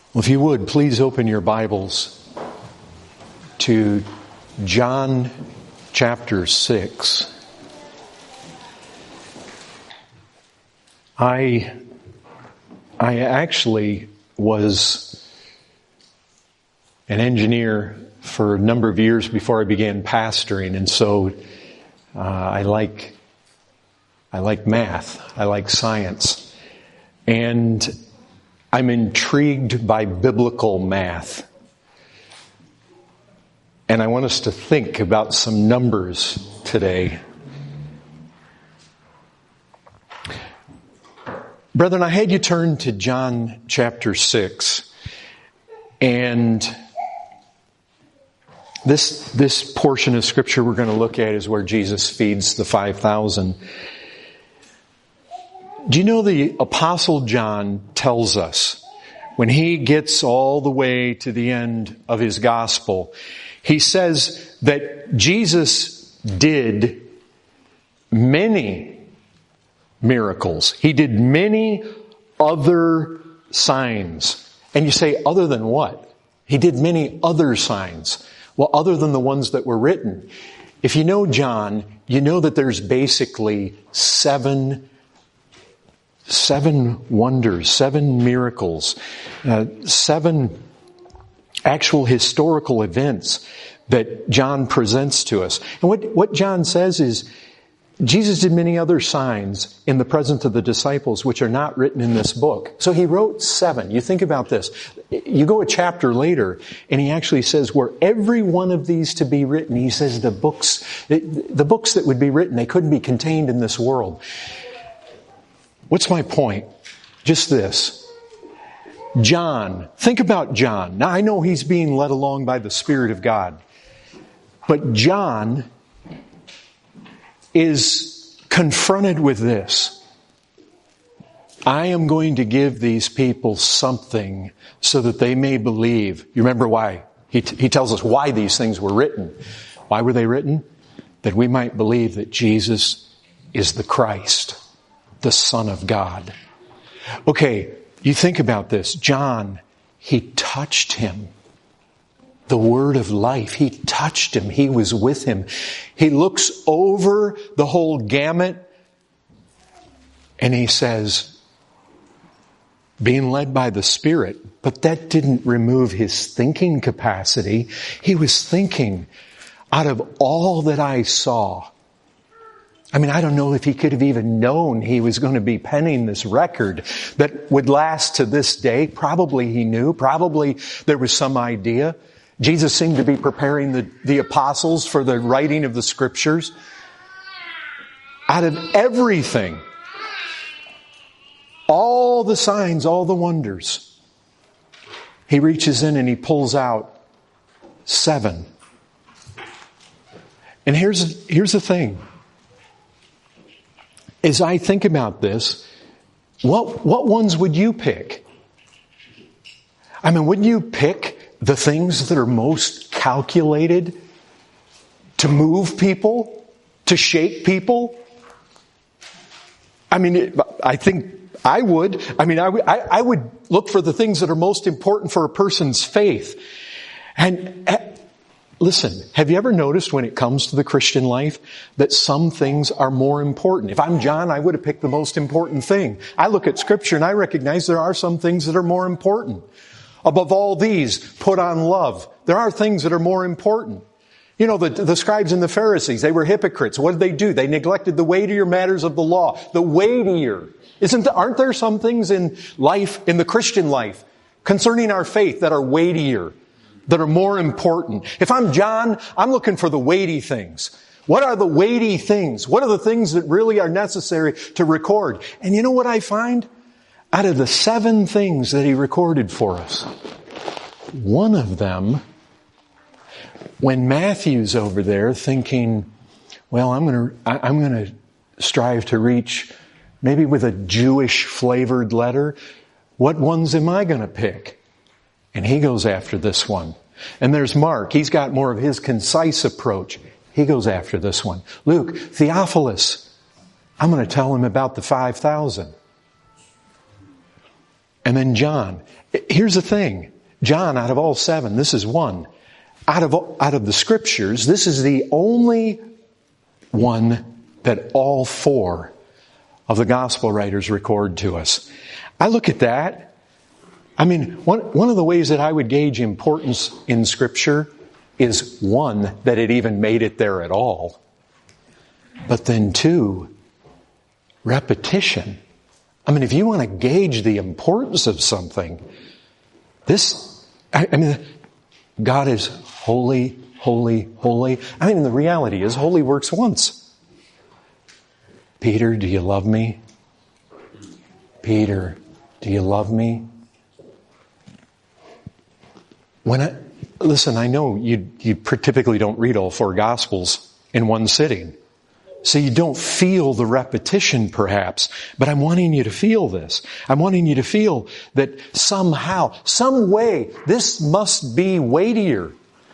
Well, if you would, please open your Bibles to John chapter 6. I actually was an engineer for a number of years before I began pastoring, and so I like math, I like science, and I'm intrigued by biblical math. And I want us to think about some numbers today. Brethren, I had you turn to John chapter 6. And this portion of Scripture we're going to look at is where Jesus feeds the 5,000. Do you know the Apostle John tells us, when he gets all the way to the end of his gospel, he says that Jesus did many miracles. He did many other signs. And you say, other than what? He did many other signs. Well, other than the ones that were written. If you know John, you know that there's basically seven wonders, 7 miracles, 7 actual historical events that John presents to us. And what John says is, Jesus did many other signs in the presence of the disciples which are not written in this book. So he wrote 7. You think about this. You go a chapter later and he actually says, were every one of these to be written, he says the books that would be written, they couldn't be contained in this world. What's my point? Just this. John. Think about John. Now I know he's being led along by the Spirit of God. But John is confronted with this. I am going to give these people something so that they may believe. You remember why? He tells us why these things were written. Why were they written? That we might believe that Jesus is the Christ, the Son of God. Okay, you think about this. John, he touched him. The word of life. He touched him. He was with him. He looks over the whole gamut and he says, being led by the Spirit, but that didn't remove his thinking capacity. He was thinking, out of all that I saw, I mean, I don't know if he could have even known he was going to be penning this record that would last to this day. Probably he knew. Probably there was some idea. Jesus seemed to be preparing the apostles for the writing of the Scriptures. Out of everything, all the signs, all the wonders, he reaches in and he pulls out 7. And here's the thing. As I think about this, what ones would you pick? I mean, wouldn't you pick the things that are most calculated to move people, to shake people? I mean, I think I would. I mean, I would look for the things that are most important for a person's faith. And listen, have you ever noticed when it comes to the Christian life that some things are more important? If I'm John, I would have picked the most important thing. I look at Scripture and I recognize there are some things that are more important. Above all these, put on love. There are things that are more important. You know, the scribes and the Pharisees, they were hypocrites. What did they do? They neglected the weightier matters of the law. The weightier. Aren't there some things in life, in the Christian life, concerning our faith that are weightier, that are more important? If I'm John, I'm looking for the weighty things. What are the weighty things? What are the things that really are necessary to record? And you know what I find? Out of the 7 things that he recorded for us, one of them, when Matthew's over there thinking, well, I'm going to strive to reach maybe with a Jewish flavored letter, what ones am I going to pick? And he goes after this one. And there's Mark. He's got more of his concise approach. He goes after this one. Luke, Theophilus, I'm going to tell him about the 5,000. And then John. Here's the thing. John, out of all 7, this is one. Out of the scriptures, this is the only one that all 4 of the gospel writers record to us. I look at that. I mean, one of the ways that I would gauge importance in Scripture is 1, that it even made it there at all. But then 2, repetition. I mean, if you want to gauge the importance of something, God is holy, holy, holy. I mean, the reality is, holy works once. Peter, do you love me? Peter, do you love me? Listen, I know you typically don't read all 4 Gospels in one sitting. So you don't feel the repetition perhaps, but I'm wanting you to feel this. I'm wanting you to feel that somehow, some way, this must be weightier.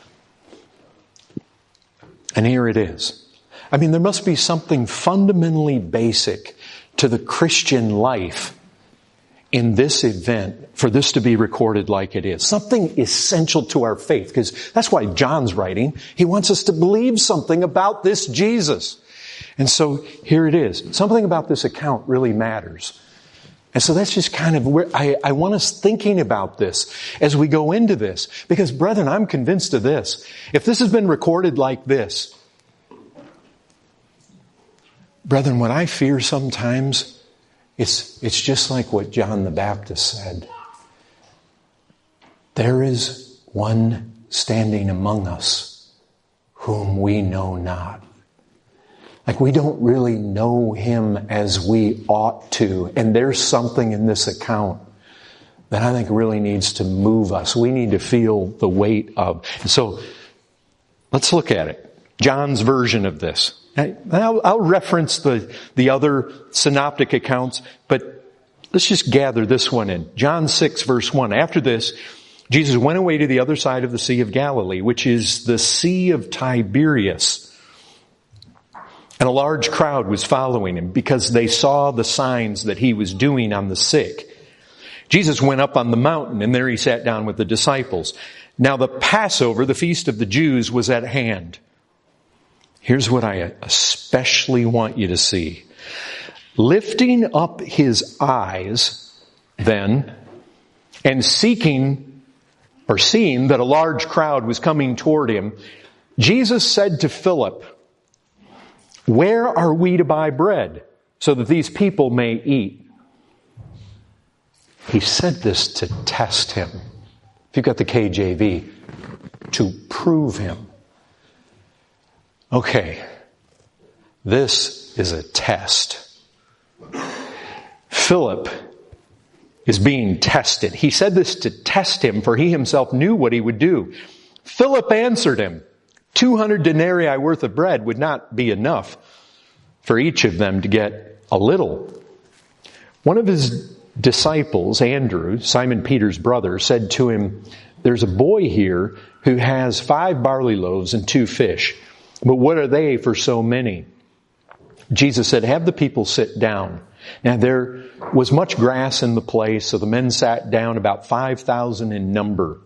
And here it is. I mean, there must be something fundamentally basic to the Christian life in this event for this to be recorded like it is. Something essential to our faith, because that's why John's writing. He wants us to believe something about this Jesus. And so here it is. Something about this account really matters. And so that's just kind of where I want us thinking about this as we go into this. Because brethren, I'm convinced of this. If this has been recorded like this, brethren, what I fear sometimes, it's just like what John the Baptist said. There is one standing among us whom we know not. Like we don't really know him as we ought to. And there's something in this account that I think really needs to move us. We need to feel the weight of. So let's look at it. John's version of this. I'll reference the other synoptic accounts, but let's just gather this one in. John 6 verse 1. After this, Jesus went away to the other side of the Sea of Galilee, which is the Sea of Tiberias. And a large crowd was following him because they saw the signs that he was doing on the sick. Jesus went up on the mountain, and there he sat down with the disciples. Now the Passover, the feast of the Jews, was at hand. Here's what I especially want you to see. Lifting up his eyes, then, and seeing that a large crowd was coming toward him, Jesus said to Philip, "Where are we to buy bread so that these people may eat?" He said this to test him. If you've got the KJV, to prove him. Okay, this is a test. Philip is being tested. He said this to test him, for he himself knew what he would do. Philip answered him, 200 denarii worth of bread would not be enough for each of them to get a little. One of his disciples, Andrew, Simon Peter's brother, said to him, "There's a boy here who has 5 barley loaves and 2 fish. But what are they for so many?" Jesus said, "Have the people sit down." Now there was much grass in the place, so the men sat down, about 5,000 in number.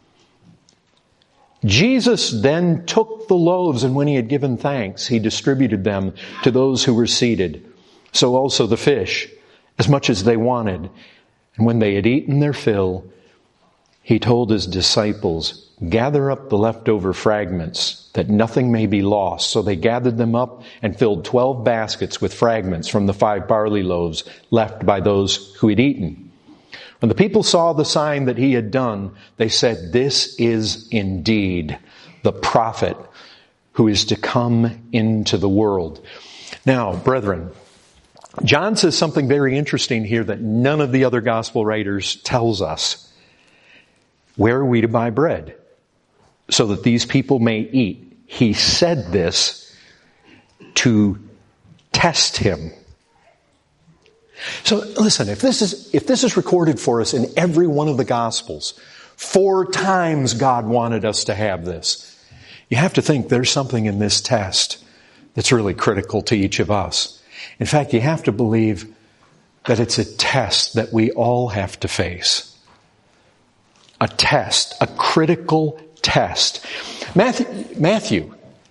Jesus then took the loaves, and when he had given thanks, he distributed them to those who were seated. So also the fish, as much as they wanted. And when they had eaten their fill, he told his disciples, "Gather up the leftover fragments, that nothing may be lost." So they gathered them up and filled 12 baskets with fragments from the 5 barley loaves left by those who had eaten. When the people saw the sign that he had done, they said, "This is indeed the prophet who is to come into the world." Now, brethren, John says something very interesting here that none of the other gospel writers tells us. Where are we to buy bread so that these people may eat? He said this to test him. So listen, if this is recorded for us in every one of the Gospels, 4 times God wanted us to have this, you have to think there's something in this test that's really critical to each of us. In fact, you have to believe that it's a test that we all have to face. A test, a critical test. Matthew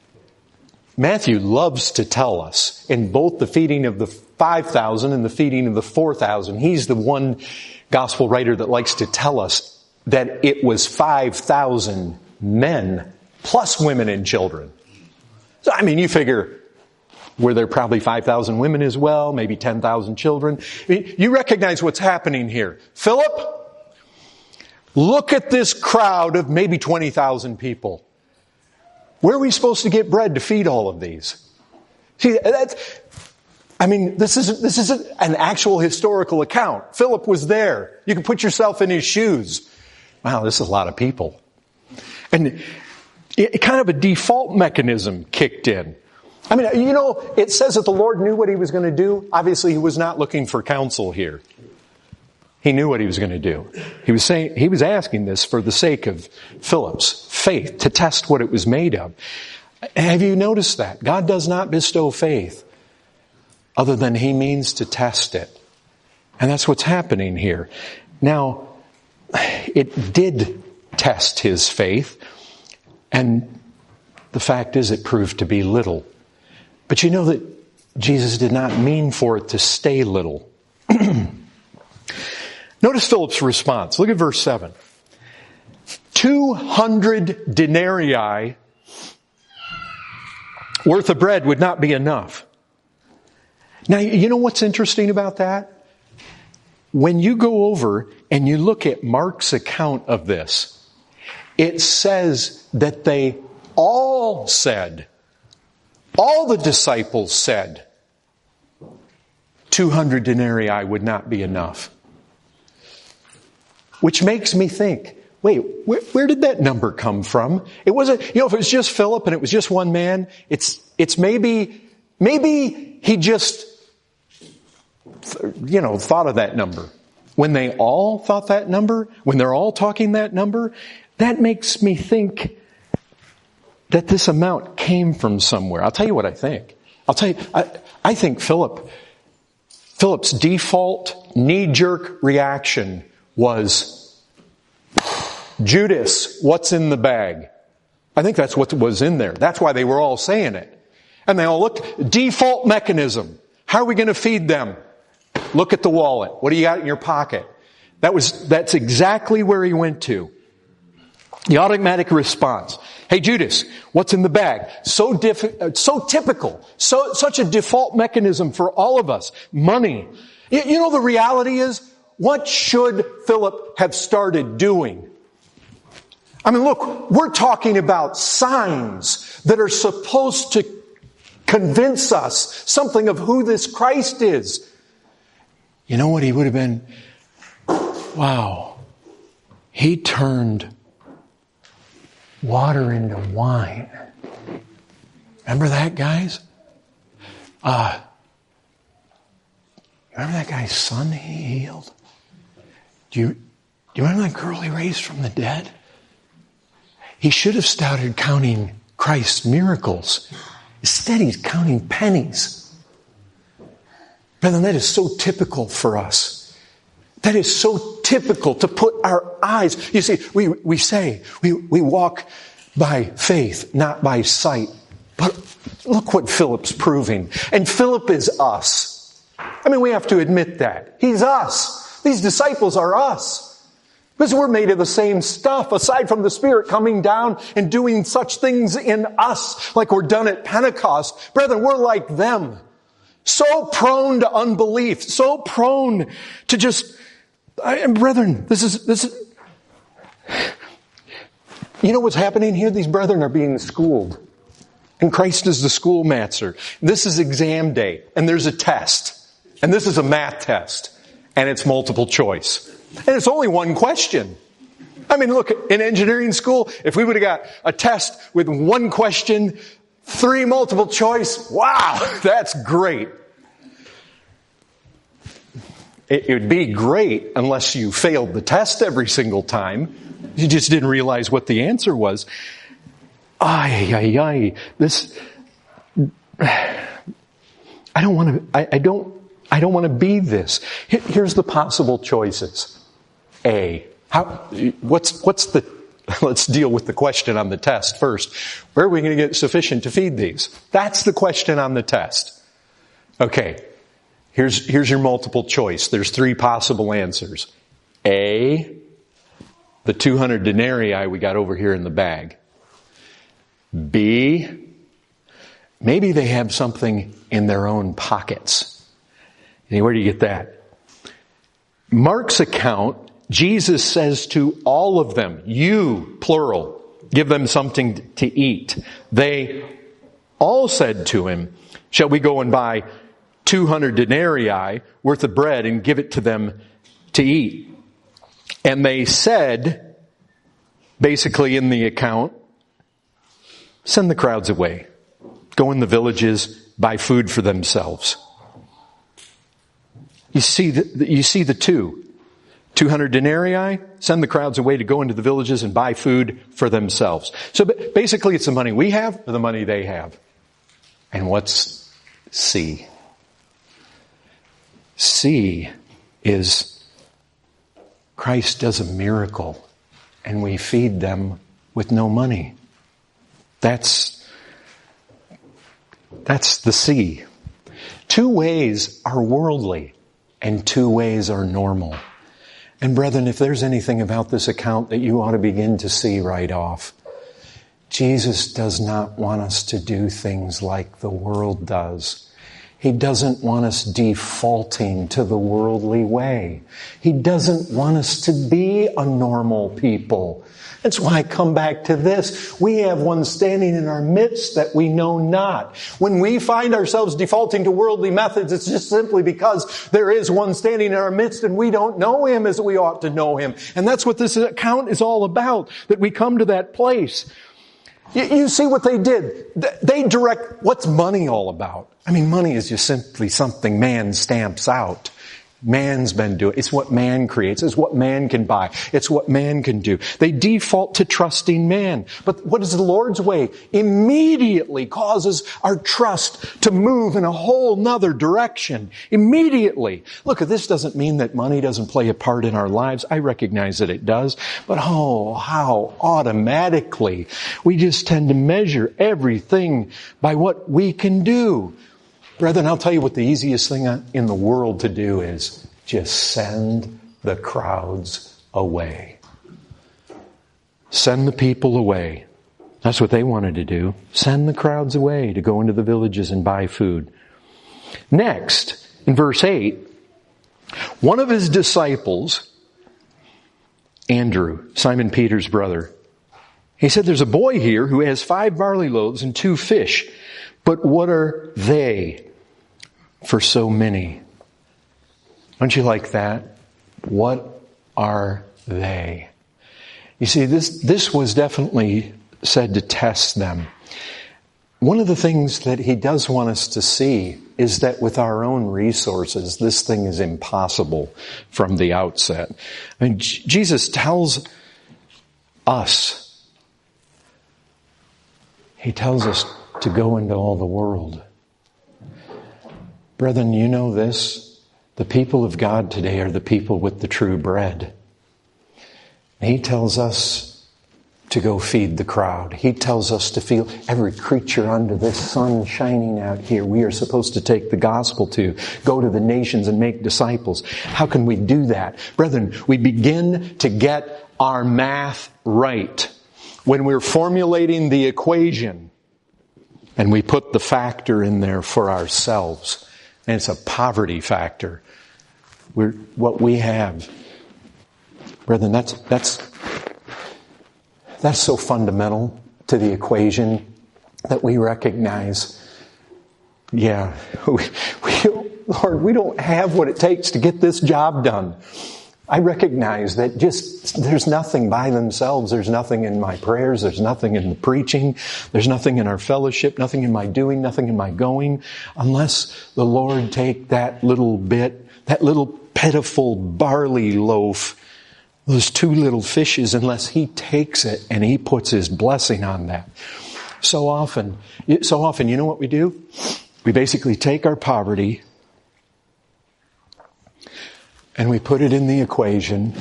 loves to tell us in both the feeding of the 5,000 and the feeding of the 4,000. He's the one gospel writer that likes to tell us that it was 5,000 men plus women and children. So, I mean, you figure, were there probably 5,000 women as well, maybe 10,000 children? I mean, you recognize what's happening here. Philip, look at this crowd of maybe 20,000 people. Where are we supposed to get bread to feed all of these? See, this is an actual historical account. Philip was there. You can put yourself in his shoes. Wow, this is a lot of people. And kind of a default mechanism kicked in. I mean, it says that the Lord knew what he was going to do. Obviously, he was not looking for counsel here. He knew what he was going to do. He was asking this for the sake of Philip's faith, to test what it was made of. Have you noticed that? God does not bestow faith other than he means to test it. And that's what's happening here. Now, it did test his faith, and the fact is it proved to be little. But you know that Jesus did not mean for it to stay little. Notice Philip's response. Look at verse 7. 200 denarii worth of bread would not be enough. Now, you know what's interesting about that? When you go over and you look at Mark's account of this, it says that they all said, all the disciples said, 200 denarii would not be enough. Which makes me think, wait, where did that number come from? It wasn't, if it was just Philip and it was just one man, it's maybe he just, thought of that number. When they all thought that number, when they're all talking that number, that makes me think that this amount came from somewhere. I'll tell you what I think. I think Philip's default knee-jerk reaction was, Judas, what's in the bag? I think that's what was in there. That's why they were all saying it. And they all looked, default mechanism. How are we going to feed them? Look at the wallet. What do you got in your pocket? That's exactly where he went to. The automatic response. Hey Judas, what's in the bag? So typical. Such a default mechanism for all of us. Money. The reality is, what should Philip have started doing? I mean, look, we're talking about signs that are supposed to convince us something of who this Christ is. You know what he would have been? Wow. He turned water into wine. Remember that, guys? Remember that guy's son he healed? Do you remember that girl he raised from the dead? He should have started counting Christ's miracles. Instead, he's counting pennies. Brethren, that is so typical for us. That is so typical to put our eyes. You see, we say we walk by faith, not by sight. But look what Philip's proving. And Philip is us. I mean, we have to admit that. He's us. These disciples are us. Because we're made of the same stuff, aside from the Spirit coming down and doing such things in us like we're done at Pentecost. Brethren, we're like them. So prone to unbelief, so prone to just, brethren, this is, you know what's happening here? These brethren are being schooled. And Christ is the schoolmaster. This is exam day, and there's a test. And this is a math test. And it's multiple choice. And it's only one question. I mean, look, in engineering school, if we would have got a test with one question, 3 multiple choice, wow, that's great. It would be great unless you failed the test every single time. You just didn't realize what the answer was. I I don't want to be this. Here's the possible choices. A. Let's deal with the question on the test first. Where are we going to get sufficient to feed these? That's the question on the test. Okay. Here's your multiple choice. There's 3 possible answers. A, the 200 denarii we got over here in the bag. B, maybe they have something in their own pockets. Where do you get that? Mark's account, Jesus says to all of them, you, plural, give them something to eat. They all said to him, shall we go and buy 200 denarii worth of bread and give it to them to eat? And they said, basically in the account, send the crowds away. Go in the villages, buy food for themselves. You see the 200 denarii, send the crowds away to go into the villages and buy food for themselves. So basically it's the money we have or the money they have. And what's C? C is Christ does a miracle and we feed them with no money. That's the C. 2 ways are worldly and 2 ways are normal. And brethren, if there's anything about this account that you ought to begin to see right off, Jesus does not want us to do things like the world does. He doesn't want us defaulting to the worldly way. He doesn't want us to be a normal people. That's why I come back to this. We have one standing in our midst that we know not. When we find ourselves defaulting to worldly methods, it's just simply because there is one standing in our midst and we don't know Him as we ought to know Him. And that's what this account is all about, that we come to that place. You see what they did. They direct, what's money all about? I mean, money is just simply something man stamps out. Man's been doing. It's what man creates. It's what man can buy. It's what man can do. They default to trusting man. But what is the Lord's way? Immediately causes our trust to move in a whole nother direction. Immediately. Look, this doesn't mean that money doesn't play a part in our lives. I recognize that it does. But how automatically we just tend to measure everything by what we can do. Brethren, I'll tell you what the easiest thing in the world to do is just send the crowds away. Send the people away. That's what they wanted to do. Send the crowds away to go into the villages and buy food. Next, in verse 8, one of his disciples, Andrew, Simon Peter's brother, he said, there's a boy here who has 5 barley loaves and 2 fish. But what are they for so many? Don't you like that? What are they? You see, this was definitely said to test them. One of the things that he does want us to see is that with our own resources, this thing is impossible from the outset. I mean, Jesus tells us, He tells us to go into all the world. Brethren, you know this. The people of God today are the people with the true bread. He tells us to go feed the crowd. He tells us to feel every creature under the sun shining out here. We are supposed to take the gospel to, go to the nations and make disciples. How can we do that? Brethren, we begin to get our math right. When we're formulating the equation, and we put the factor in there for ourselves. And it's a poverty factor. What we have. Brethren, that's so fundamental to the equation that we recognize, Lord, we don't have what it takes to get this job done. I recognize that there's nothing by themselves. There's nothing in my prayers. There's nothing in the preaching. There's nothing in our fellowship. Nothing in my doing. Nothing in my going. Unless the Lord take that little bit, that little pitiful barley loaf, those 2 little fishes, unless He takes it and He puts His blessing on that. So often, you know what we do? We basically take our poverty and we put it in the equation,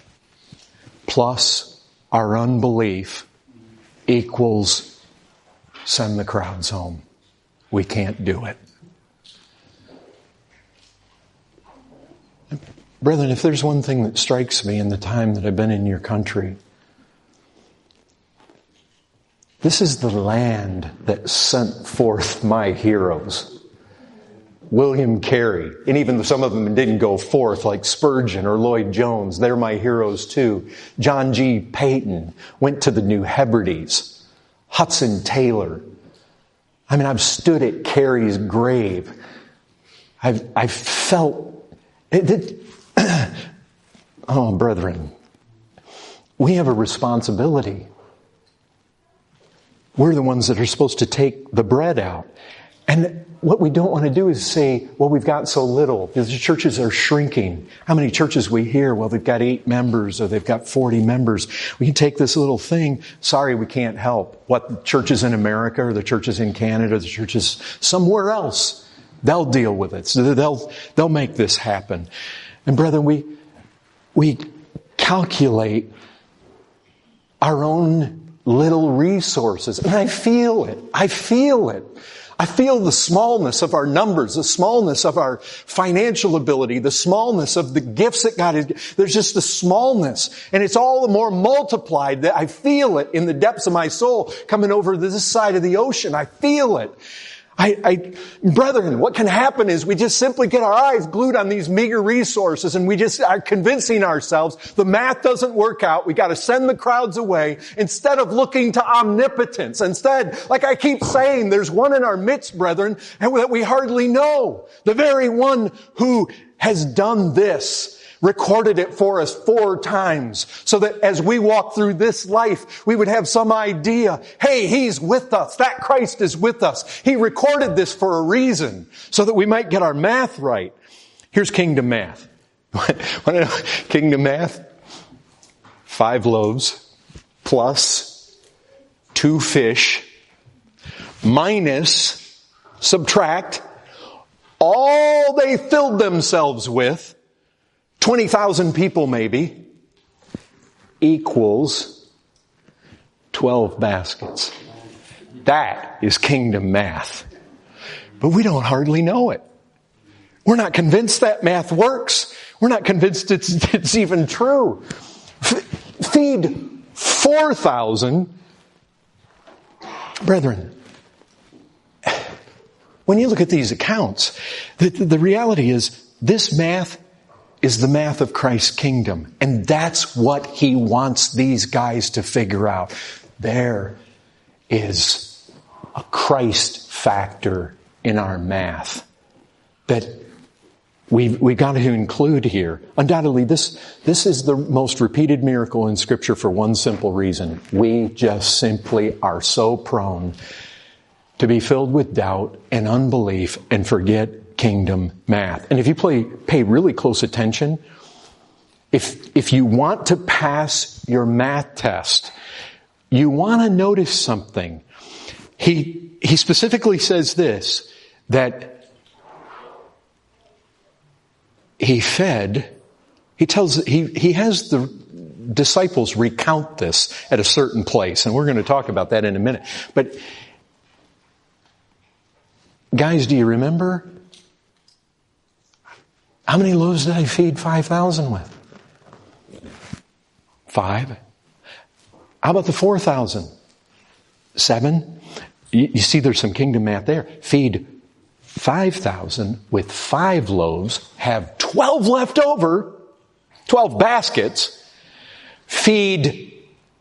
plus our unbelief equals send the crowds home. We can't do it. Brethren, if there's one thing that strikes me in the time that I've been in your country, this is the land that sent forth my heroes. William Carey, and even some of them didn't go forth, like Spurgeon or Lloyd Jones. They're my heroes too. John G. Payton went to the New Hebrides. Hudson Taylor. I mean, I've stood at Carey's grave. I've felt it. Oh, brethren, we have a responsibility. We're the ones that are supposed to take the bread out. And what we don't want to do is say, well, we've got so little. The churches are shrinking. How many churches we hear? Well, they've got 8 members or they've got 40 members. We can take this little thing. Sorry, we can't help. What, the churches in America or the churches in Canada, the churches somewhere else, they'll deal with it. So they'll make this happen. And brethren, we calculate our own little resources. And I feel it. I feel the smallness of our numbers, the smallness of our financial ability, the smallness of the gifts that God has. There's just the smallness. And it's all the more multiplied that I feel it in the depths of my soul coming over to this side of the ocean. I feel it. Brethren, what can happen is we just simply get our eyes glued on these meager resources and we just are convincing ourselves the math doesn't work out. We got to send the crowds away instead of looking to omnipotence. Instead, like I keep saying, there's one in our midst, brethren, and that we hardly know. The very one who has done this. Recorded it for us 4 times so that as we walk through this life, we would have some idea, hey, He's with us. That Christ is with us. He recorded this for a reason so that we might get our math right. Here's kingdom math. Kingdom math? 5 loaves plus 2 fish minus, subtract, all they filled themselves with, 20,000 people maybe, equals 12 baskets. That is kingdom math. But we don't hardly know it. We're not convinced that math works. We're not convinced it's even true. Feed 4,000. Brethren, when you look at these accounts, the reality is this math is the math of Christ's kingdom. And that's what He wants these guys to figure out. There is a Christ factor in our math that we got to include here. Undoubtedly, this is the most repeated miracle in Scripture for one simple reason. We just simply are so prone to be filled with doubt and unbelief and forget kingdom math. And if you pay really close attention, if you want to pass your math test, you want to notice something. He specifically says this, that he has the disciples recount this at a certain place, and we're going to talk about that in a minute. But guys, do you remember? How many loaves did I feed 5,000 with? 5. How about the 4,000? 7. You see there's some kingdom math there. Feed 5,000 with 5 loaves, have 12 left over, 12 baskets. Feed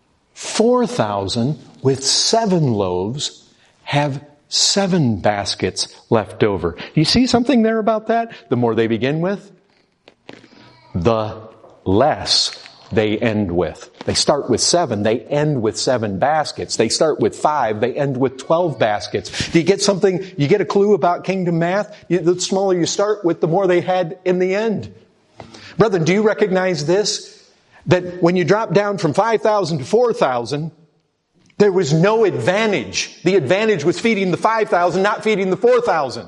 4,000 with 7 loaves, have 7 baskets left over. You see something there about that? The more they begin with, the less they end with. They start with 7, they end with 7 baskets. They start with 5, they end with 12 baskets. Do you get something, you get a clue about kingdom math? The smaller you start with, the more they had in the end. Brethren, do you recognize this? That when you drop down from 5,000 to 4,000, there was no advantage. The advantage was feeding the 5,000, not feeding the 4,000.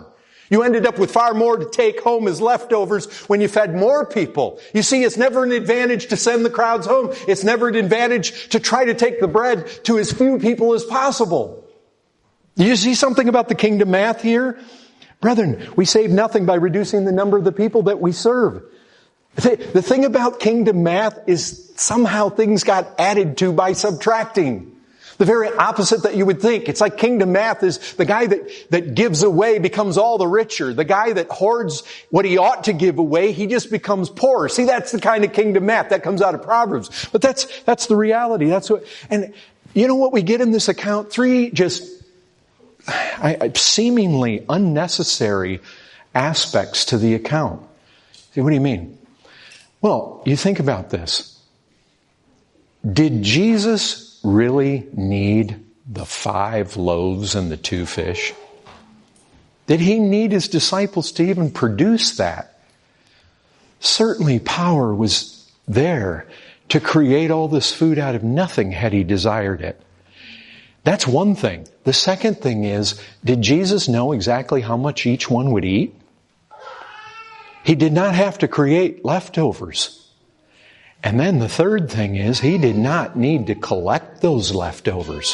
You ended up with far more to take home as leftovers when you fed more people. You see, it's never an advantage to send the crowds home. It's never an advantage to try to take the bread to as few people as possible. Do you see something about the kingdom math here? Brethren, we save nothing by reducing the number of the people that we serve. The thing about kingdom math is somehow things got added to by subtracting. The very opposite that you would think. It's like kingdom math is the guy that gives away becomes all the richer. The guy that hoards what he ought to give away, he just becomes poor. See, that's the kind of kingdom math that comes out of Proverbs. But that's the reality. And you know what we get in this account? 3 just seemingly unnecessary aspects to the account. See, what do you mean? Well, you think about this. Did Jesus really need the 5 loaves and the 2 fish? Did he need his disciples to even produce that? Certainly power was there to create all this food out of nothing had he desired it. That's one thing. The second thing is, did Jesus know exactly how much each one would eat? He did not have to create leftovers. And then the third thing is, he did not need to collect those leftovers.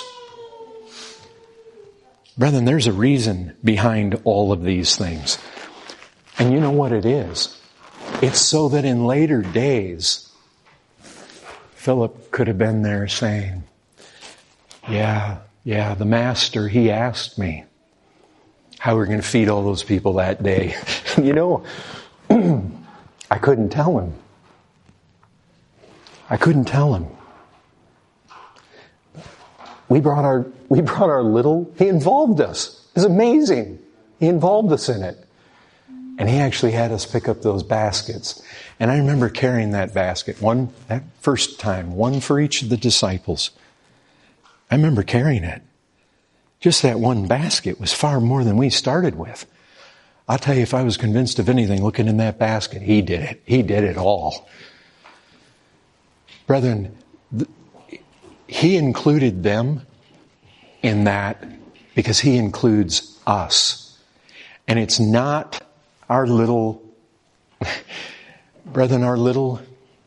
Brethren, there's a reason behind all of these things. And you know what it is? It's so that in later days, Philip could have been there saying, yeah, the master, he asked me how we're going to feed all those people that day. You know, I couldn't tell him. We brought our little, he involved us. It was amazing. He involved us in it. And he actually had us pick up those baskets. And I remember carrying that basket, that first time, one for each of the disciples. I remember carrying it. Just that one basket was far more than we started with. I'll tell you, if I was convinced of anything looking in that basket, he did it. He did it all. Brethren, he included them in that because he includes us. And it's not our little, brethren,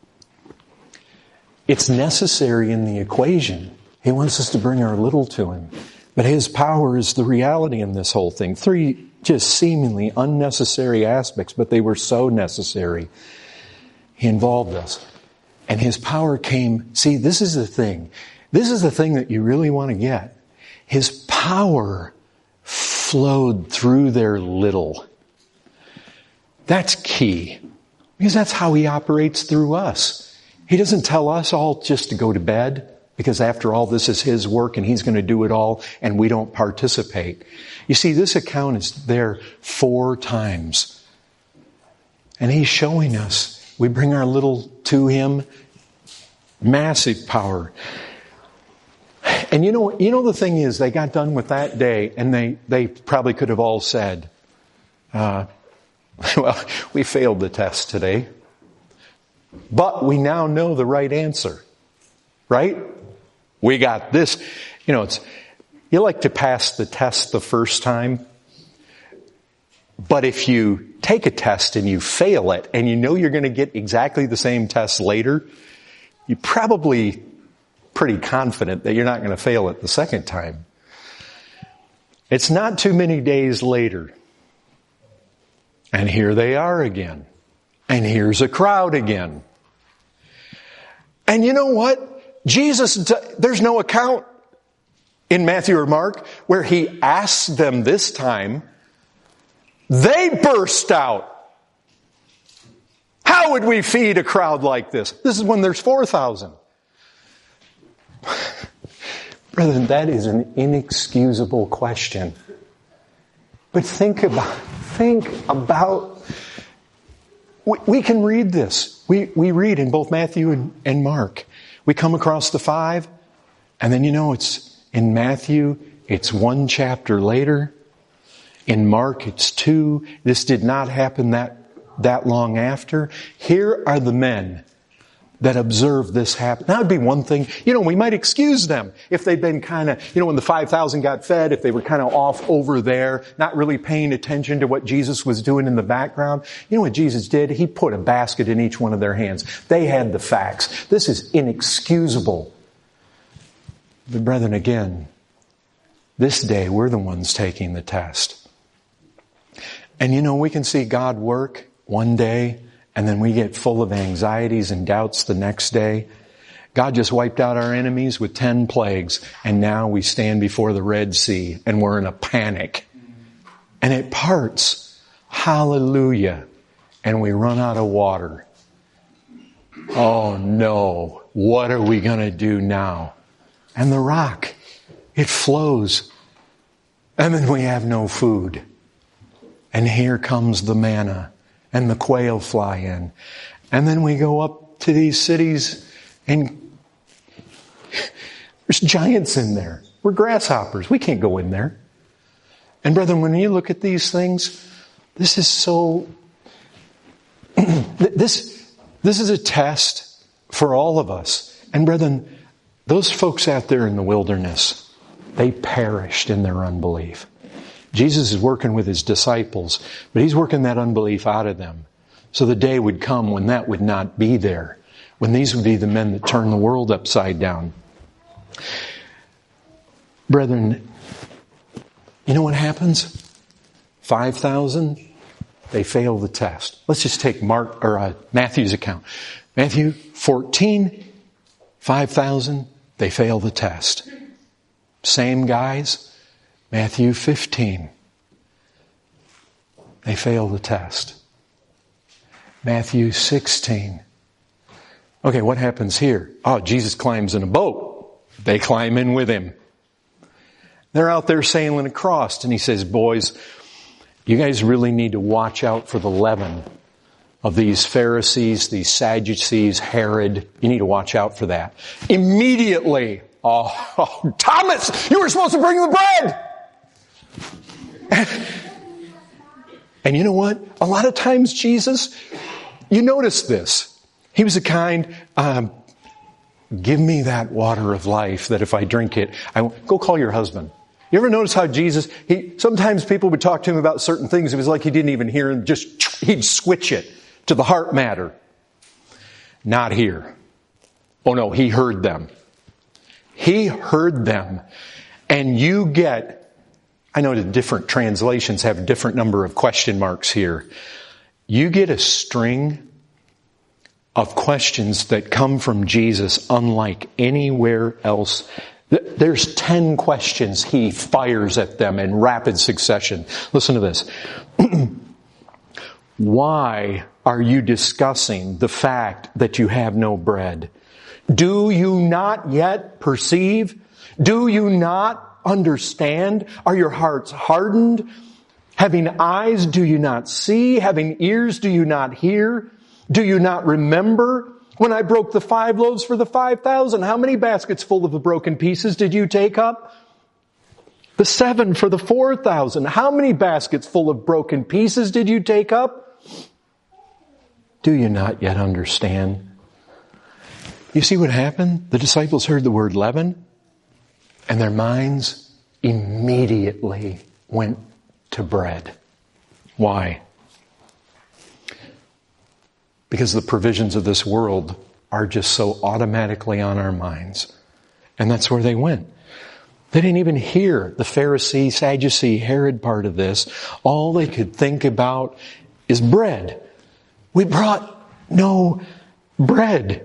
it's necessary in the equation. He wants us to bring our little to him. But his power is the reality in this whole thing. 3 just seemingly unnecessary aspects, but they were so necessary. He involved us. And his power came, see, this is the thing. This is the thing that you really want to get. His power flowed through their little. That's key. Because that's how he operates through us. He doesn't tell us all just to go to bed, because after all, this is his work and he's going to do it all and we don't participate. You see, this account is there 4 times. And he's showing us, we bring our little to him, massive power. And you know the thing is, they got done with that day and they probably could have all said, well, we failed the test today, but we now know the right answer, right? We got this. You like to pass the test the first time, but if you take a test and you fail it and you know you're going to get exactly the same test later, you're probably pretty confident that you're not going to fail it the second time. It's not too many days later. And here they are again. And here's a crowd again. And you know what? Jesus, there's no account in Matthew or Mark where he asks them this time. They burst out. How would we feed a crowd like this? This is when there's 4,000. Brethren, that is an inexcusable question. But think about, we can read this. We read in both Matthew and Mark. We come across the 5, and then it's in Matthew, it's 1 chapter later. In Mark, it's 2. This did not happen that long after. Here are the men that observed this happen. That would be one thing. We might excuse them if they'd been kind of, when the 5,000 got fed, if they were kind of off over there, not really paying attention to what Jesus was doing in the background. You know what Jesus did? He put a basket in each one of their hands. They had the facts. This is inexcusable. But brethren, again, this day we're the ones taking the test. And we can see God work one day, and then we get full of anxieties and doubts the next day. God just wiped out our enemies with 10 plagues, and now we stand before the Red Sea, and we're in a panic. And it parts. Hallelujah. And we run out of water. Oh no, what are we going to do now? And the rock, it flows. And then we have no food. And here comes the manna. And the quail fly in. And then we go up to these cities and there's giants in there. We're grasshoppers. We can't go in there. And brethren, when you look at these things, this is so... This is a test for all of us. And brethren, those folks out there in the wilderness, they perished in their unbelief. Jesus is working with His disciples, but He's working that unbelief out of them. So the day would come when that would not be there, when these would be the men that turn the world upside down. Brethren, you know what happens? 5,000, they fail the test. Let's just take Matthew's account. Matthew 14, 5,000, they fail the test. Same guys. Matthew 15. They fail the test. Matthew 16. Okay, what happens here? Oh, Jesus climbs in a boat. They climb in with Him. They're out there sailing across, and He says, boys, you guys really need to watch out for the leaven of these Pharisees, these Sadducees, Herod. You need to watch out for that. Immediately, oh, Thomas, you were supposed to bring the bread! And you know what? A lot of times Jesus, you notice this. He was a kind, give me that water of life that if I drink it, go call your husband. You ever notice how Jesus, sometimes people would talk to Him about certain things. It was like He didn't even hear them. He'd switch it to the heart matter. Not here. Oh no, He heard them. He heard them. And you get, I know that different translations have a different number of question marks here. You get a string of questions that come from Jesus unlike anywhere else. There's 10 questions He fires at them in rapid succession. Listen to this. Why are you discussing the fact that you have no bread? Do you not yet perceive? Do you not understand? Are your hearts hardened? Having eyes, do you not see? Having ears, do you not hear? Do you not remember when I broke the 5 loaves for the 5,000? How many baskets full of the broken pieces did you take up? The 7 for the 4,000. How many baskets full of broken pieces did you take up? Do you not yet understand? You see what happened? The disciples heard the word leaven, and their minds immediately went to bread. Why? Because the provisions of this world are just so automatically on our minds. And that's where they went. They didn't even hear the Pharisee, Sadducee, Herod part of this. All they could think about is bread. We brought no bread.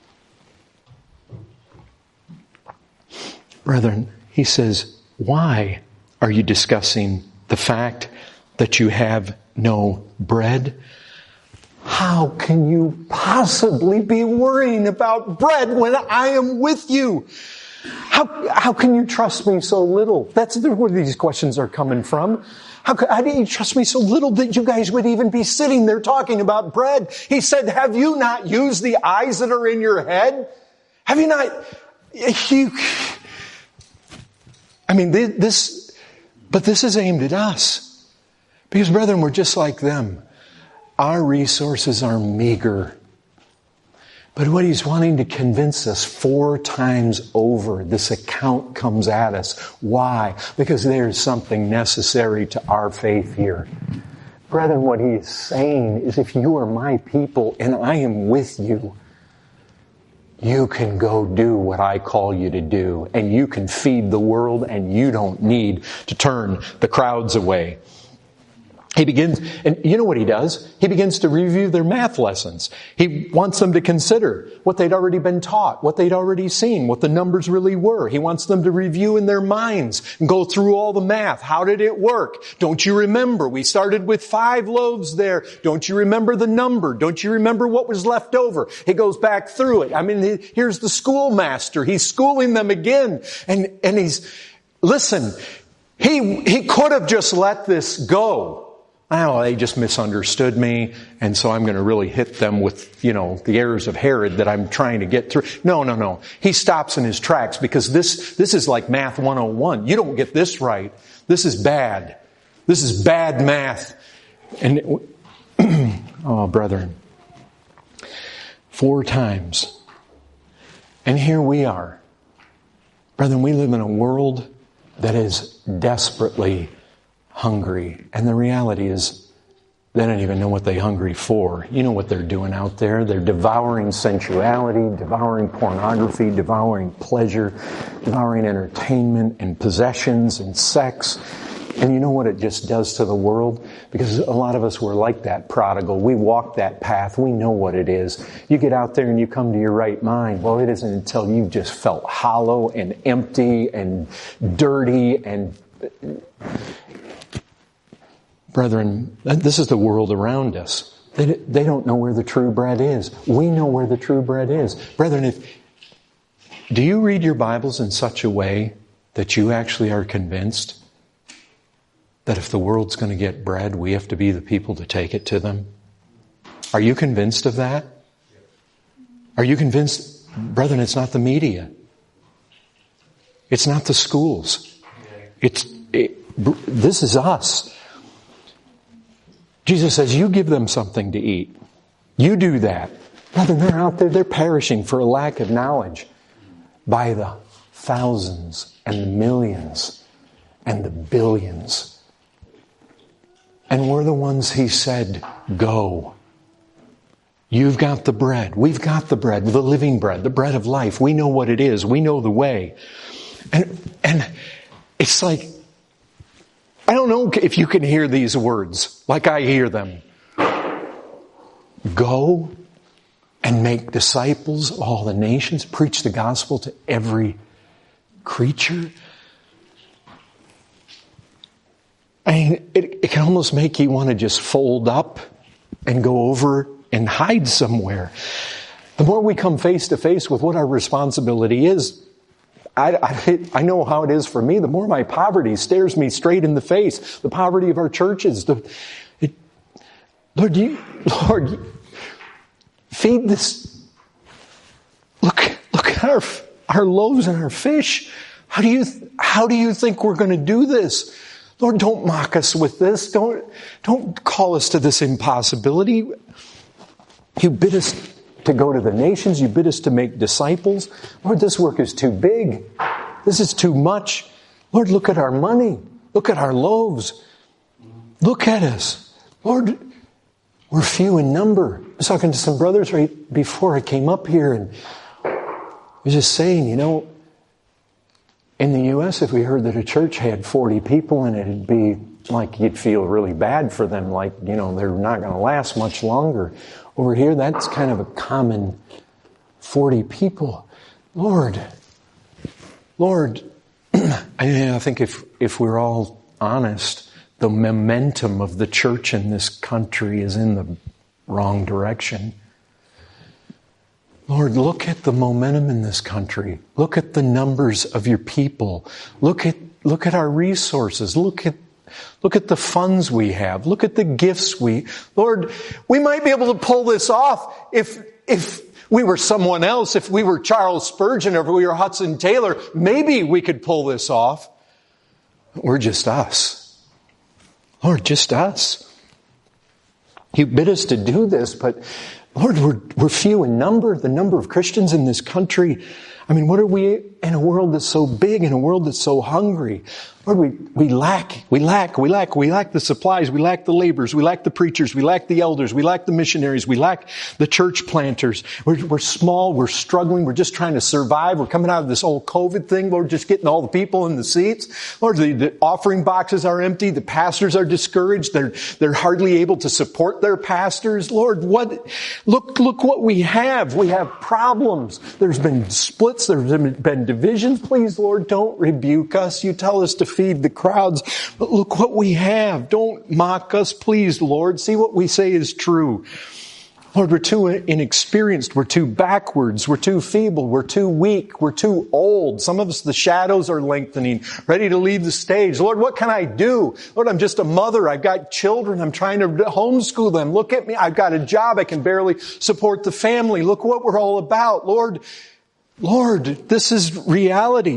Brethren, He says, why are you discussing the fact that you have no bread? How can you possibly be worrying about bread when I am with you? How can you trust me so little? That's where these questions are coming from. How do you trust me so little that you guys would even be sitting there talking about bread? He said, have you not used the eyes that are in your head? Have you not... But this is aimed at us. Because, brethren, we're just like them. Our resources are meager. But what He's wanting to convince us 4 times over, this account comes at us. Why? Because there's something necessary to our faith here. Brethren, what He is saying is if you are my people and I am with you, you can go do what I call you to do. And you can feed the world and you don't need to turn the crowds away. He begins, and you know what He does? He begins to review their math lessons. He wants them to consider what they'd already been taught, what they'd already seen, what the numbers really were. He wants them to review in their minds and go through all the math. How did it work? Don't you remember? We started with 5 loaves there. Don't you remember the number? Don't you remember what was left over? He goes back through it. I mean, here's the schoolmaster. He's schooling them again. And he's, listen, he could have just let this go. Oh, they just misunderstood me, and so I'm going to really hit them with, the errors of Herod that I'm trying to get through. No. He stops in his tracks because this is like math 101. You don't get this right. This is bad. This is bad math. And, oh, brethren, 4 times. And here we are. Brethren, we live in a world that is desperately hungry. And the reality is, they don't even know what they're hungry for. You know what they're doing out there. They're devouring sensuality, devouring pornography, devouring pleasure, devouring entertainment and possessions and sex. And you know what it just does to the world? Because a lot of us were like that prodigal. We walked that path. We know what it is. You get out there and you come to your right mind. Well, it isn't until you've just felt hollow and empty and dirty and... Brethren, this is the world around us. They don't know where the true bread is. We know where the true bread is. Brethren, do you read your Bibles in such a way that you actually are convinced that if the world's going to get bread, we have to be the people to take it to them? Are you convinced of that? Are you convinced, brethren, it's not the media. It's not the schools. This is us. Jesus says, you give them something to eat. You do that. Brethren, they're out there, they're perishing for a lack of knowledge by the thousands and the millions and the billions. And we're the ones He said, go. You've got the bread. We've got the bread, the living bread, the bread of life. We know what it is. We know the way. And it's like, I don't know if you can hear these words like I hear them. Go and make disciples of all the nations. Preach the gospel to every creature. I mean, it can almost make you want to just fold up and go over and hide somewhere. The more we come face to face with what our responsibility is, I know how it is for me. The more my poverty stares me straight in the face, the poverty of our churches. Lord, feed this. Look at our loaves and our fish. How do you think we're going to do this? Lord, don't mock us with this. Don't call us to this impossibility. You bid us to go to the nations. You bid us to make disciples. Lord, this work is too big. This is too much. Lord, look at our money. Look at our loaves. Look at us. Lord, we're few in number. I was talking to some brothers right before I came up here, and I was just saying, in the U.S., if we heard that a church had 40 people in it, it'd be like you'd feel really bad for them, like, they're not going to last much longer. Over here, that's kind of a common 40 people. Lord, I think if we're all honest, the momentum of the church in this country is in the wrong direction. Lord, look at the momentum in this country. Look at the numbers of your people. Look at our resources. Look at the funds we have. Look at the gifts Lord, we might be able to pull this off if we were someone else, if we were Charles Spurgeon or if we were Hudson Taylor, maybe we could pull this off. We're just us. Lord, just us. You bid us to do this, but Lord, we're few in number, the number of Christians in this country. I mean, what are we in a world that's so big, in a world that's so hungry? Lord, we lack the supplies, we lack the laborers, we lack the preachers, we lack the elders, we lack the missionaries, we lack the church planters. We're small, we're struggling, we're just trying to survive. We're coming out of this whole COVID thing, Lord, just getting all the people in the seats. Lord, the offering boxes are empty, the pastors are discouraged, they're hardly able to support their pastors. Lord, look what we have. We have problems. There's been splits, there's been divisions. Please, Lord, don't rebuke us. You tell us to feed the crowds, but look what we have. Don't mock us, please, Lord. See what we say is true. Lord, we're too inexperienced. We're too backwards. We're too feeble. We're too weak. We're too old. Some of us, the shadows are lengthening, ready to leave the stage. Lord, what can I do? Lord, I'm just a mother. I've got children. I'm trying to homeschool them. Look at me. I've got a job. I can barely support the family. Look what we're all about. Lord, this is reality.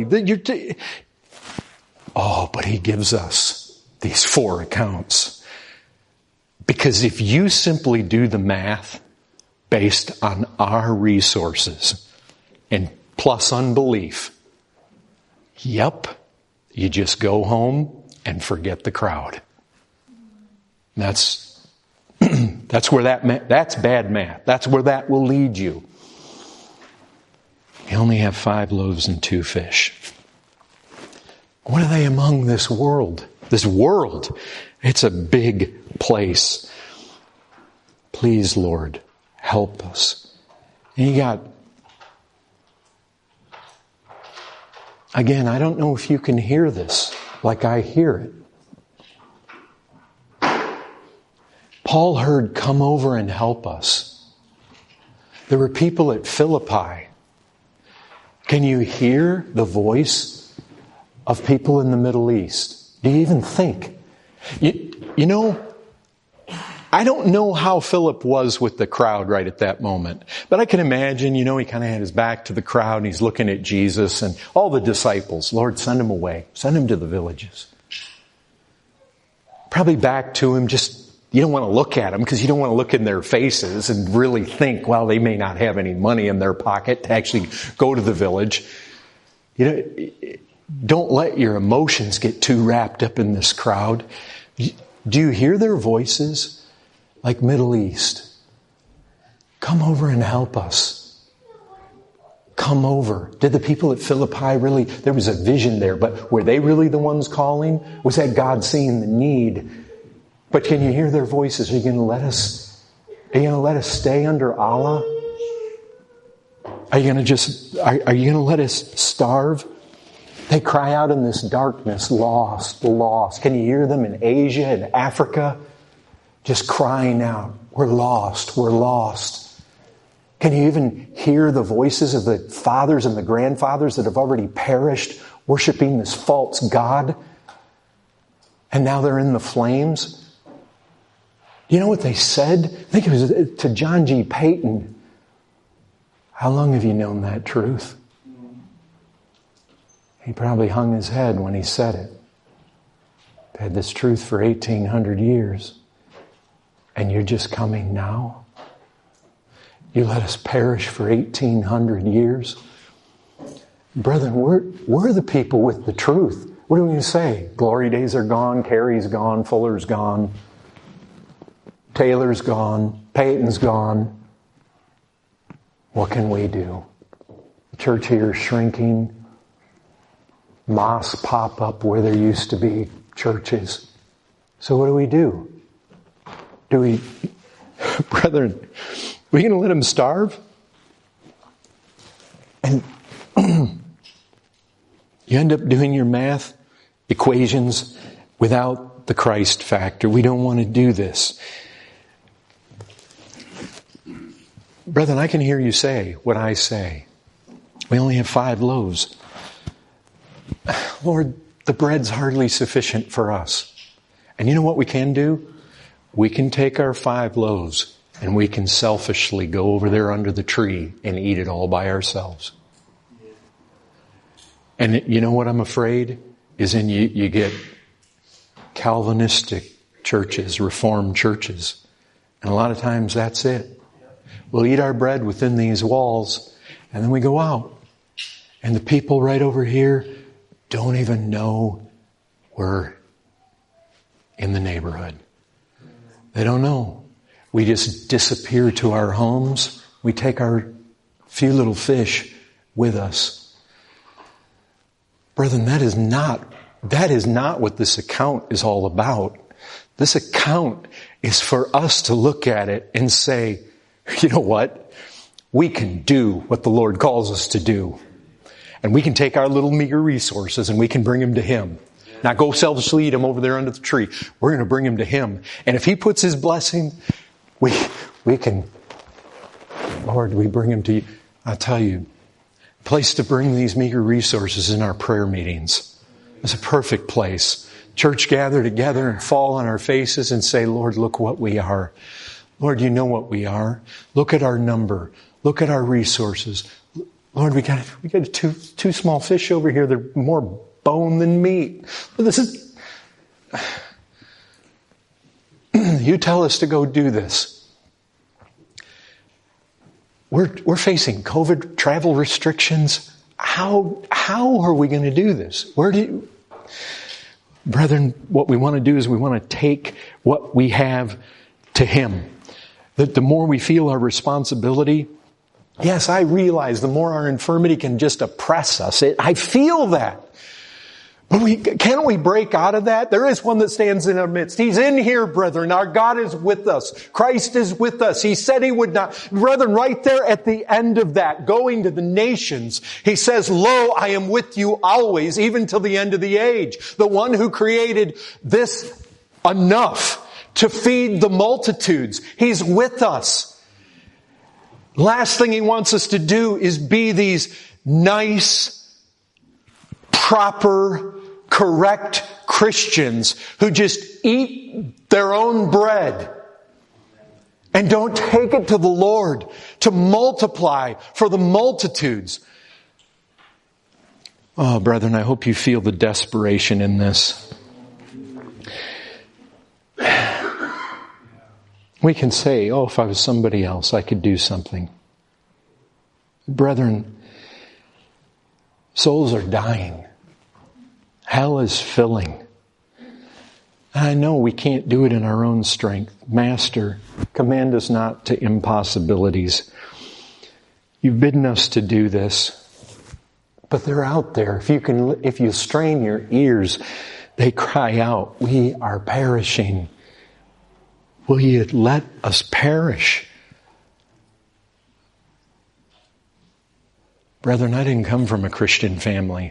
But He gives us these 4 accounts. Because if you simply do the math based on our resources and plus unbelief, you just go home and forget the crowd. That's where that's bad math. That's where that will lead you. You only have 5 loaves and 2 fish. What are they among this world? This world, it's a big place. Please, Lord, help us. And you got, again, I don't know if you can hear this like I hear it. Paul heard, come over and help us. There were people at Philippi. Can you hear the voice of people in the Middle East? Do you even think? You know, I don't know how Philip was with the crowd right at that moment. But I can imagine, he kind of had his back to the crowd and he's looking at Jesus and all the disciples. Lord, send them away. Send them to the villages. Probably back to him, you don't want to look at them because you don't want to look in their faces and really think, well, they may not have any money in their pocket to actually go to the village. Don't let your emotions get too wrapped up in this crowd. Do you hear their voices like Middle East? Come over and help us. Come over. Did the people at Philippi really, there was a vision there, but were they really the ones calling? Was that God seeing the need? But can you hear their voices? Are you going to let us stay under Allah? Are you going to let us starve? They cry out in this darkness, lost, lost. Can you hear them in Asia and Africa? Just crying out, we're lost, we're lost. Can you even hear the voices of the fathers and the grandfathers that have already perished, worshiping this false god? And now they're in the flames. You know what they said? I think it was to John G. Paton. How long have you known that truth? He probably hung his head when he said it. Had this truth for 1,800 years. And you're just coming now? You let us perish for 1,800 years? Brethren, we're the people with the truth. What are we going to say? Glory days are gone, Carey's gone, Fuller's gone, Taylor's gone, Peyton's gone. What can we do? The church here is shrinking. Mosques pop up where there used to be churches. So what do? Brethren, are we going to let them starve? And you end up doing your math equations without the Christ factor. We don't want to do this. Brethren, I can hear you say what I say. We only have 5 loaves. Lord, the bread's hardly sufficient for us. And you know what we can do? We can take our 5 loaves and we can selfishly go over there under the tree and eat it all by ourselves. And you know what I'm afraid is you get Calvinistic churches, Reformed churches. And a lot of times that's it. We'll eat our bread within these walls, and then we go out. And the people right over here don't even know we're in the neighborhood. They don't know. We just disappear to our homes. We take our few little fish with us. Brethren, that is not what this account is all about. This account is for us to look at it and say, you know what? We can do what the Lord calls us to do. And we can take our little meager resources and we can bring them to Him. Not go selfishly eat them over there under the tree. We're going to bring them to Him. And if He puts His blessing, we can, Lord, we bring Him to you. I tell you, place to bring these meager resources in our prayer meetings. It's a perfect place. Church gather together and fall on our faces and say, Lord, look what we are. Lord, you know what we are. Look at our number. Look at our resources. Lord, we got two small fish over here. They're more bone than meat. This is, you tell us to go do this. We're facing COVID travel restrictions. How are we going to do this? Brethren, what we want to do is we want to take what we have to Him. That the more we feel our responsibility, yes, I realize the more our infirmity can just oppress us. I feel that. But can't we break out of that? There is one that stands in our midst. He's in here, brethren. Our God is with us. Christ is with us. He said He would not. Brethren, right there at the end of that, going to the nations, He says, Lo, I am with you always, even till the end of the age. The one who created this enough to feed the multitudes. He's with us. Last thing He wants us to do is be these nice, proper, correct Christians who just eat their own bread and don't take it to the Lord to multiply for the multitudes. Oh, brethren, I hope you feel the desperation in this. We can say, oh, if I was somebody else, I could do something. Brethren, souls are dying. Hell is filling. I know we can't do it in our own strength. Master, command us not to impossibilities. You've bidden us to do this. But they're out there. If you strain your ears, they cry out, we are perishing. Will you let us perish? Brethren, I didn't come from a Christian family.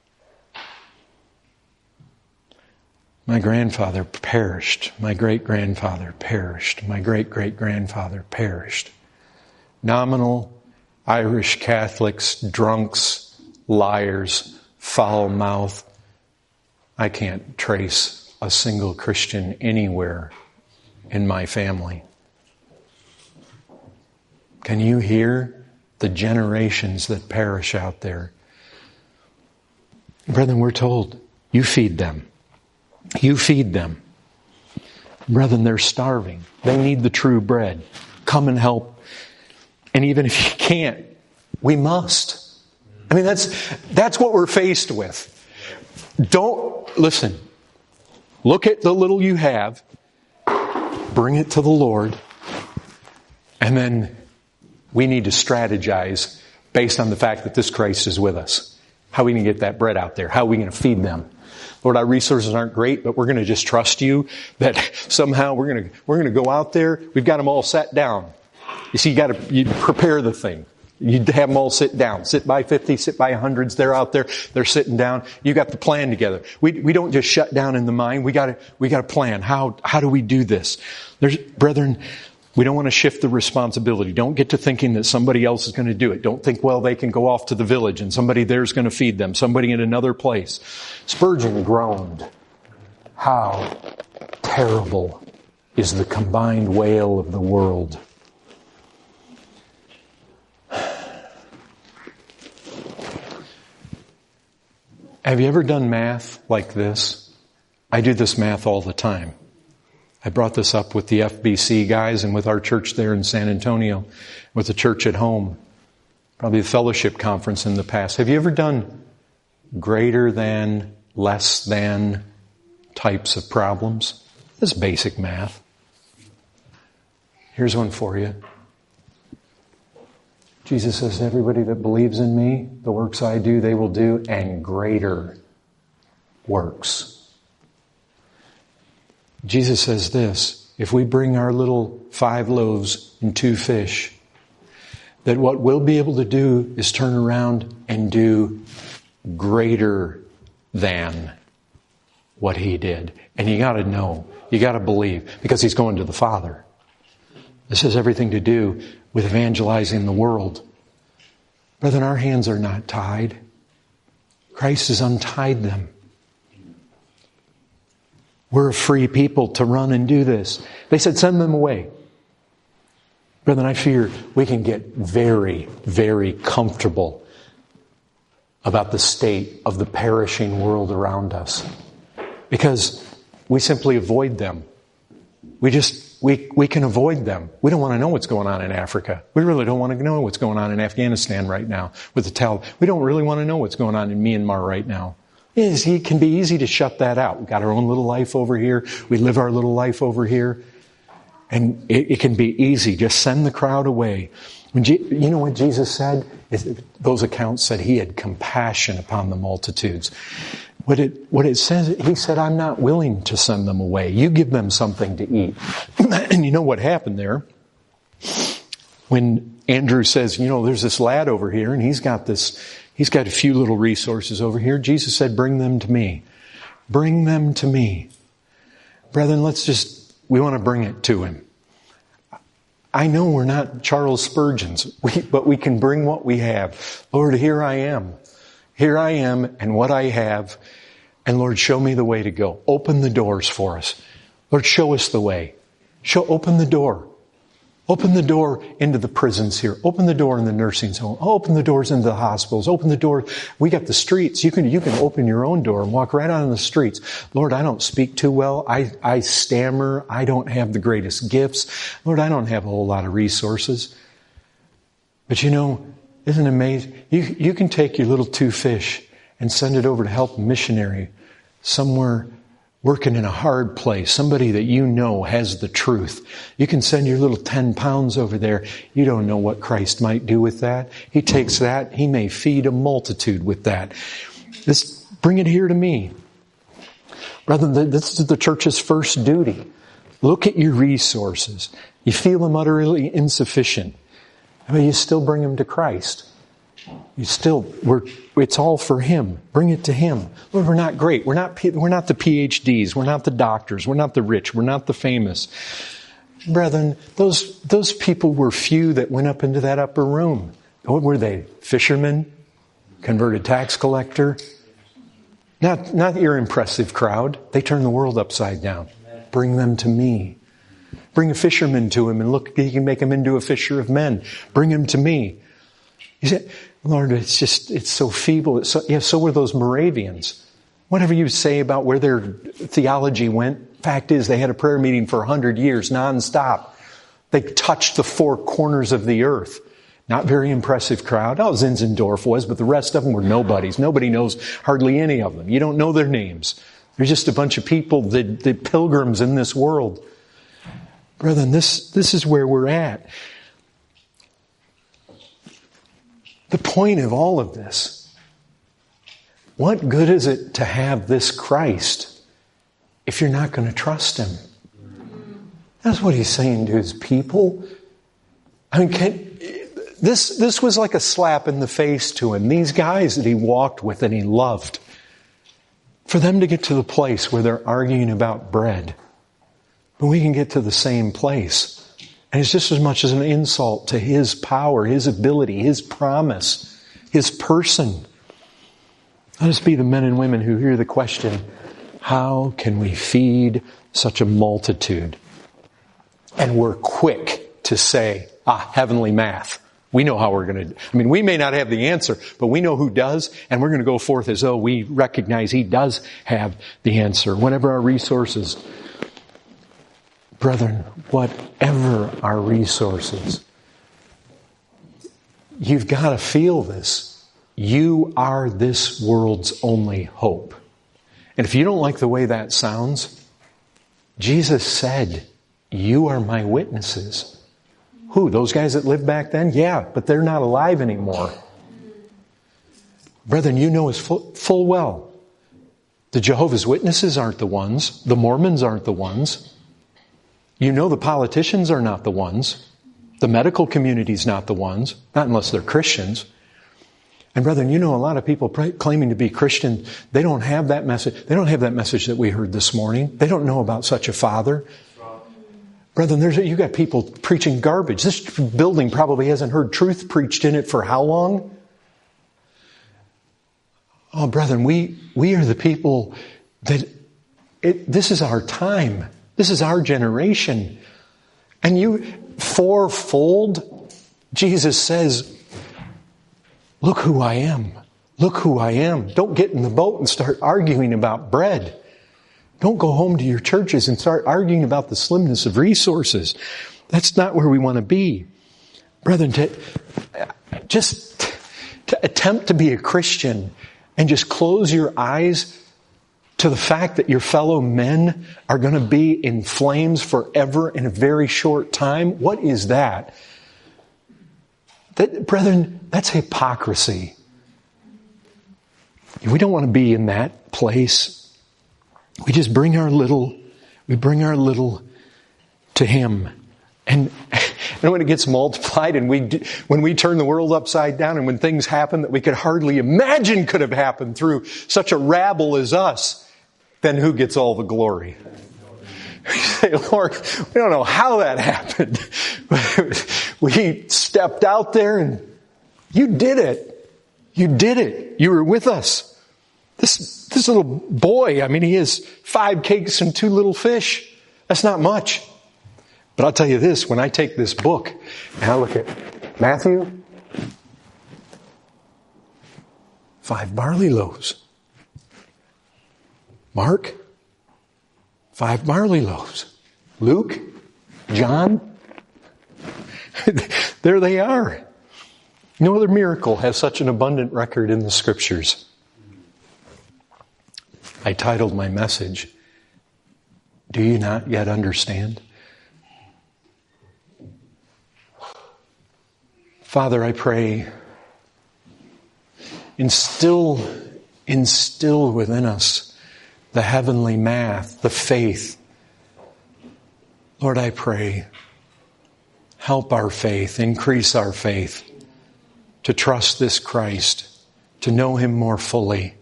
My grandfather perished. My great-grandfather perished. My great-great-grandfather perished. Nominal Irish Catholics, drunks, liars, foul mouth. I can't trace a single Christian anywhere in my family. Can you hear the generations that perish out there? Brethren, we're told, you feed them. You feed them. Brethren, they're starving. They need the true bread. Come and help. And even if you can't, we must. I mean, that's what we're faced with. Listen, look at the little you have, bring it to the Lord, and then we need to strategize based on the fact that this Christ is with us. How are we going to get that bread out there? How are we going to feed them? Lord, our resources aren't great, but we're going to just trust you that somehow we're going to go out there. We've got them all sat down. You see, you prepare the thing. You have them all sit down. Sit by 50, sit by hundreds. They're out there. They're sitting down. You got the plan together. We don't just shut down in the mind. We got a plan. How do we do this? Brethren, we don't want to shift the responsibility. Don't get to thinking that somebody else is going to do it. Don't think, well, they can go off to the village and somebody there's going to feed them. Somebody in another place. Spurgeon groaned. How terrible is the combined wail of the world. Have you ever done math like this? I do this math all the time. I brought this up with the FBC guys and with our church there in San Antonio, with the church at home, probably the fellowship conference in the past. Have you ever done greater than, less than types of problems? This is basic math. Here's one for you. Jesus says, everybody that believes in me, the works I do, they will do, and greater works. Jesus says this, if we bring our little 5 loaves and 2 fish, that what we'll be able to do is turn around and do greater than what He did. And you gotta know, you gotta believe, because He's going to the Father. This has everything to do with evangelizing the world. Brethren, our hands are not tied. Christ has untied them. We're a free people to run and do this. They said, send them away. Brethren, I fear we can get very, very comfortable about the state of the perishing world around us, because we simply avoid them. We can avoid them. We don't want to know what's going on in Africa. We really don't want to know what's going on in Afghanistan right now with the Taliban. We don't really want to know what's going on in Myanmar right now. It can be easy to shut that out. We've got our own little life over here. We live our little life over here. And it can be easy. Just send the crowd away. You know what Jesus said? Those accounts said He had compassion upon the multitudes. What it says, He said, I'm not willing to send them away. You give them something to eat. And you know what happened there? When Andrew says, there's this lad over here and he's got a few little resources over here. Jesus said, bring them to me. Bring them to me. Brethren, we want to bring it to Him. I know we're not Charles Spurgeon's, but we can bring what we have. Lord, here I am. Here I am and what I have. And Lord, show me the way to go. Open the doors for us. Lord, show us the way. Open the door. Open the door into the prisons here. Open the door in the nursing home. Open the doors into the hospitals. Open the door. We got the streets. You can open your own door and walk right out on the streets. Lord, I don't speak too well. I stammer. I don't have the greatest gifts. Lord, I don't have a whole lot of resources. But isn't it amazing? You can take your little 2 fish and send it over to help a missionary somewhere working in a hard place, somebody that has the truth. You can send your little 10 pounds over there. You don't know what Christ might do with that. He takes that. He may feed a multitude with that. Bring it here to me. Brother, this is the church's first duty. Look at your resources. You feel them utterly insufficient. You still bring them to Christ. It's all for Him. Bring it to Him. Lord, we're not great. We're not the PhDs. We're not the doctors. We're not the rich. We're not the famous. Brethren, those people were few that went up into that upper room. What were they? Fishermen? Converted tax collector? Not your impressive crowd. They turned the world upside down. Bring them to me. Bring a fisherman to Him and look, He can make him into a fisher of men. Bring him to me. You say, Lord, it's so feeble. So were those Moravians. Whatever you say about where their theology went, fact is they had a prayer meeting for 100 years nonstop. They touched the 4 corners of the earth. Not very impressive crowd. Zinzendorf was, but the rest of them were nobodies. Nobody knows hardly any of them. You don't know their names. They're just a bunch of people, the pilgrims in this world. Brethren, this is where we're at. The point of all of this, what good is it to have this Christ if you're not going to trust Him? That's what He's saying to His people. This was like a slap in the face to Him. These guys that He walked with and He loved, for them to get to the place where they're arguing about bread, but we can get to the same place. And it's just as much as an insult to His power, His ability, His promise, His person. Let us be the men and women who hear the question, how can we feed such a multitude? And we're quick to say, heavenly math. We know how we're going to, we may not have the answer, but we know who does, and we're going to go forth as though we recognize He does have the answer. Whatever our resources. Brethren, whatever our resources, you've got to feel this. You are this world's only hope. And if you don't like the way that sounds, Jesus said, you are my witnesses. Who? Those guys that lived back then? Yeah, but they're not alive anymore. Brethren, you know as full well, the Jehovah's Witnesses aren't the ones. The Mormons aren't the ones. You know the politicians are not the ones. The medical community's not the ones. Not unless they're Christians. And brethren, you know a lot of people claiming to be Christian, they don't have that message. They don't have that message that we heard this morning. They don't know about such a Father. Brethren, you got people preaching garbage. This building probably hasn't heard truth preached in it for how long? Oh, brethren, we are the people that this is our time. This is our generation. And fourfold, Jesus says, look who I am. Look who I am. Don't get in the boat and start arguing about bread. Don't go home to your churches and start arguing about the slimness of resources. That's not where we want to be. Brethren, to attempt to be a Christian and just close your eyes to the fact that your fellow men are going to be in flames forever in a very short time, what is that? Brethren, that's hypocrisy. We don't want to be in that place. We just bring our little to Him. And when it gets multiplied and when we turn the world upside down and when things happen that we could hardly imagine could have happened through such a rabble as us, then who gets all the glory? We say, Lord, we don't know how that happened. We stepped out there and you did it. You did it. You were with us. This little boy, he has 5 cakes and 2 little fish. That's not much. But I'll tell you this, when I take this book and I look at Matthew, 5 barley loaves. Mark, 5 barley loaves. Luke, John, there they are. No other miracle has such an abundant record in the Scriptures. I titled my message, Do You Not Yet Understand? Father, I pray, instill within us the heavenly math, the faith. Lord, I pray, help our faith, increase our faith to trust this Christ, to know Him more fully.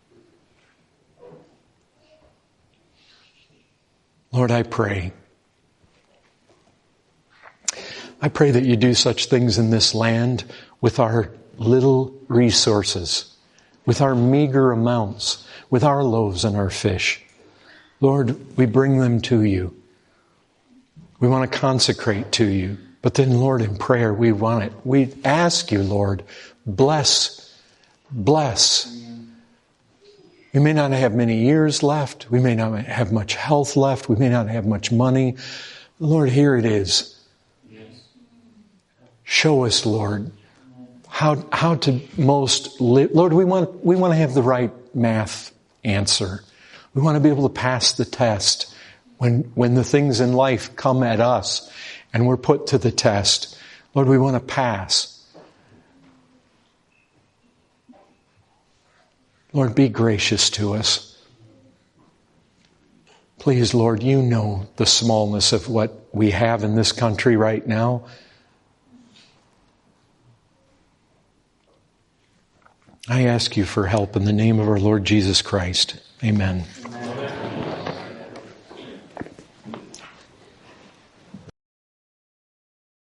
Lord, I pray that you do such things in this land with our little resources, with our meager amounts, with our loaves and our fish. Lord, we bring them to you. We want to consecrate to you. But then, Lord, in prayer, we want it. We ask you, Lord, bless. We may not have many years left. We may not have much health left. We may not have much money. Lord, here it is. Show us, Lord, how to most live. Lord, we want to have the right math answer. We want to be able to pass the test when the things in life come at us and we're put to the test. Lord, we want to pass. Lord, be gracious to us. Please, Lord, you know the smallness of what we have in this country right now. I ask you for help in the name of our Lord Jesus Christ. Amen.